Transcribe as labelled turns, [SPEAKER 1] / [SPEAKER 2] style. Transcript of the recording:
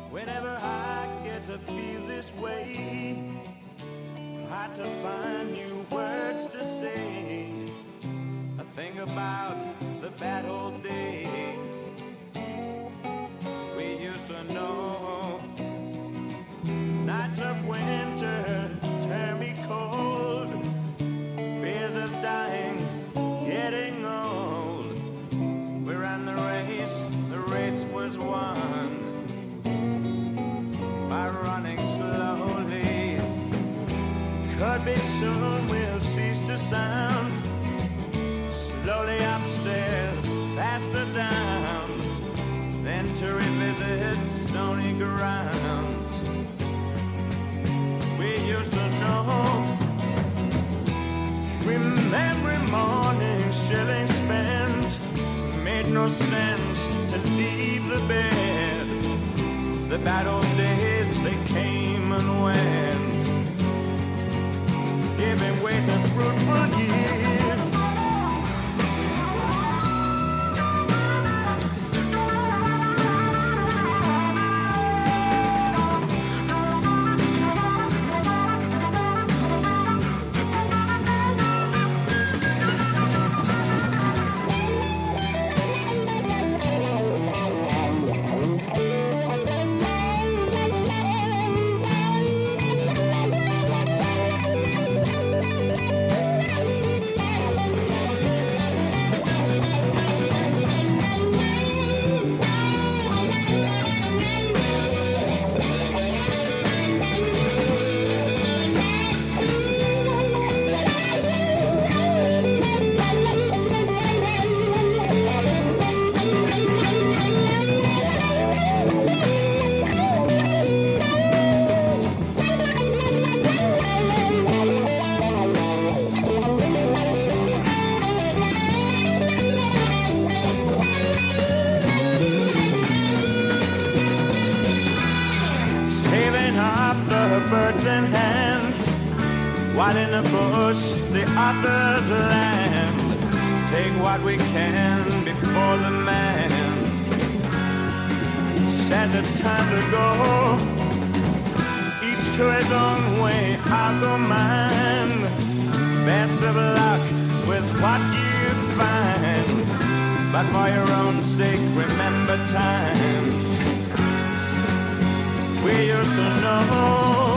[SPEAKER 1] Whenever I get to feel this way, I had to find new words to say. I think about the bad old days we used to know. Nights of winter turn me cold. Fears of dying, getting old. We ran the race was won by running slowly. Could be soon we'll cease to sound. Slowly upstairs, faster down, then to revisit stony grounds we used to know. Remember morning shilling spent, made no sense to leave the bed. The bad old days, they came and went, giving way to fruitful years. Birds in hand, while in the bush the others land. Take what we can before the man says it's time to go. Each to his own way, I'll go mine. Best of luck with what you find, but for your own sake remember times we used to know.